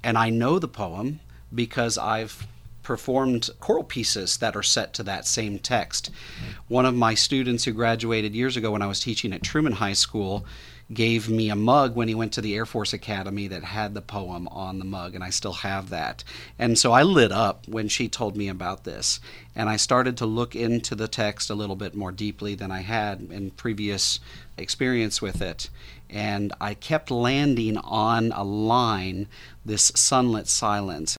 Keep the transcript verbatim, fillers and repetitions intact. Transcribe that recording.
And I know the poem because I've performed choral pieces that are set to that same text. One of my students who graduated years ago when I was teaching at Truman High School gave me a mug when he went to the Air Force Academy that had the poem on the mug, and I still have that. And so I lit up when she told me about this, and I started to look into the text a little bit more deeply than I had in previous experience with it. And I kept landing on a line, this sunlit silence.